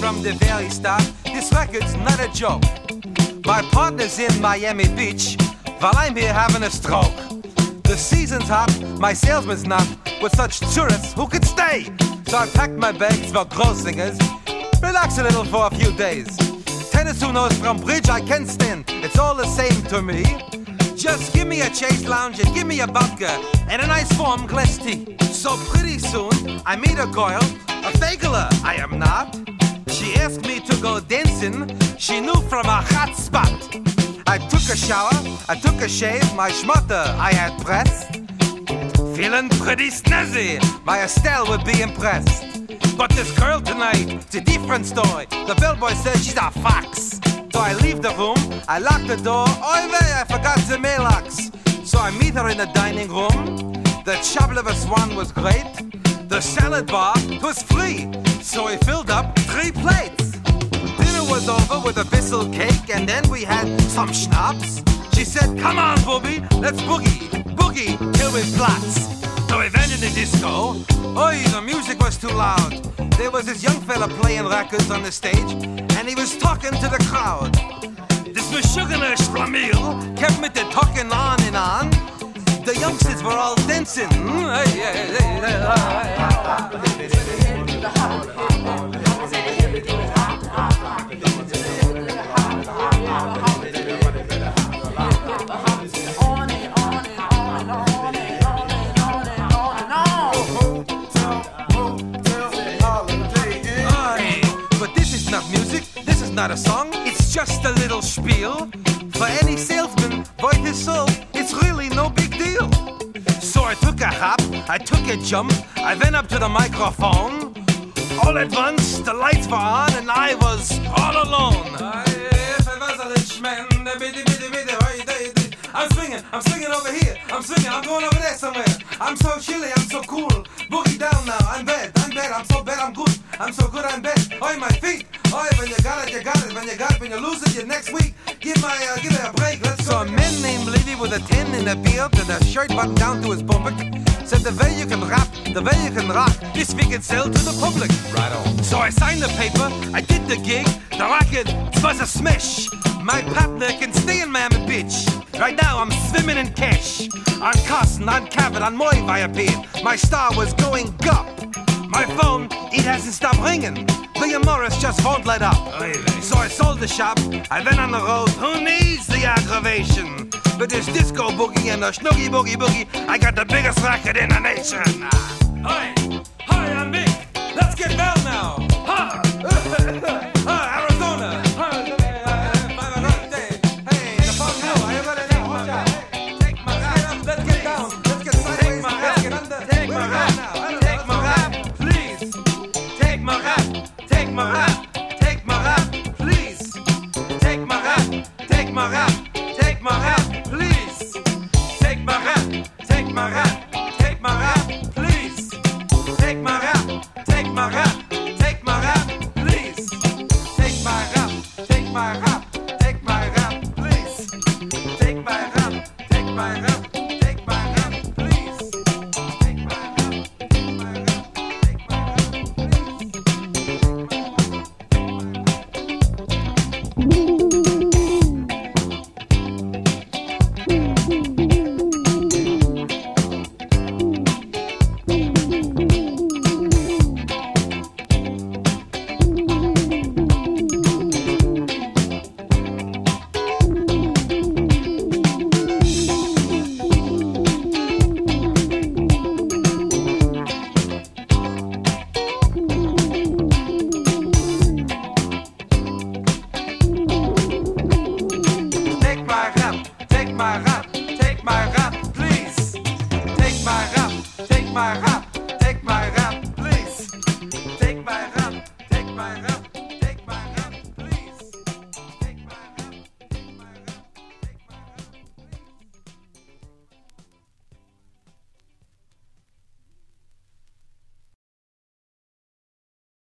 from the very start, this record's not a joke. My partner's in Miami Beach, while I'm here having a stroke. The season's hot, my salesman's not. With such tourists, who could stay? So I packed my bags for crossingers. Relax a little for a few days. Tennis, who knows from bridge I can stand. It's all the same to me. Just give me a Chase Lounge and give me a vodka and a nice warm glass tea. So pretty soon, I meet a girl, a fakeler, I am not. She asked me to go dancing, she knew from a hot spot. I took a shower, I took a shave, my schmutter I had pressed. Feeling pretty snazzy, my Estelle would be impressed. But this girl tonight, it's a different story. The bellboy says she's a fox. So I leave the room, I lock the door. Oy vey, I forgot the mailbox. So I meet her in the dining room. The Chablis one was great. The salad bar was free. So we filled up 3 plates. Dinner was over with a Bissell cake, and then we had some schnapps. She said, come on, booby, let's boogie, boogie till we flats. So we went in the disco. Oi, the music was too loud. There was this young fella playing records on the stage, and he was talking to the crowd. This Meshuggah Shlamil kept me talking on and on. The youngsters were all dancing. Not a song, it's just a little spiel. For any salesman, void his soul, it's really no big deal. So I took a hop, I took a jump, I went up to the microphone. All at once, the lights were on and I was all alone. If I was a rich man, I'm swinging over here, I'm going over there somewhere. I'm so chilly, I'm so cool. Boogie down now, I'm bad, I'm so bad, I'm good. I'm so good, I'm bad. Oi, my feet. Oi, when you got it, you got it. When you got it, when you lose it, you next week. Give it a break, let's go. So a man named Levy with a tin in a beard and a shirt buttoned down to his bumper said the way you can rap, the way you can rock, this we can sell to the public. Right on. So I signed the paper, I did the gig, the record was a smash. My partner can stay in Miami Beach. Right now I'm swimming in cash. On Carson, on Cabot, on Moy Viapede. My star was going up. My phone, it hasn't stopped ringing. William Morris just won't let up. So I sold the shop, I went on the road. Who needs the aggravation? With this disco boogie and the snoogie boogie boogie, I got the biggest racket in the nation. Hi, I'm Mick. Let's get well now. Ha! Arizona. Hey, the phone now. Are you ready now? Watch out. Take my rap. Let's get down. Let's get sideways. Let's get under. Take my rap. Take my rap. Please. Take my rap. Take my rap. Take my rap. Please. Take my rap. Take my rap. Take my rap. Please. Take my rap. Take my rap. Take my rap. Please. Take my